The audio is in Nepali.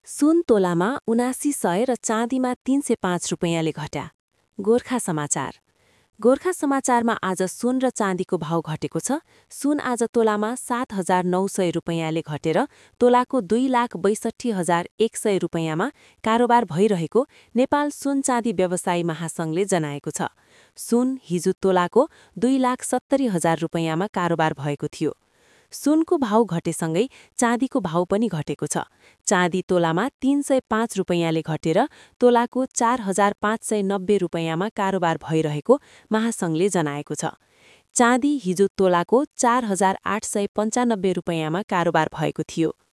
सुन तोलामा 7900 र चाँदीमा 305 रुपैयाँले घट्या। गोर्खा समाचार। गोर्खा समाचारमा आज सुन र चाँदीको भाव घटेको छ। सुन आज तोलामा 7,900 रुपैयाँले घटेर तोलाको 2,62,100 रुपैयाँमा कारोबार भइरहेको नेपाल सुन चाँदी व्यवसायी महासङ्घले जनाएको छ। सुन हिजो तोलाको 2,70,000 रुपैयाँमा कारोबार भएको थियो। सुनको भाव घटेसँगै चाँदीको भाव पनि घटेको छ। चाँदी तोलामा 305 रुपैयाँले घटेर तोलाको 4,590 रुपैयाँमा कारोबार भइरहेको महासङ्घले जनाएको छ। चाँदी हिजो तोलाको 4,895 रुपैयाँमा कारोबार भएको थियो।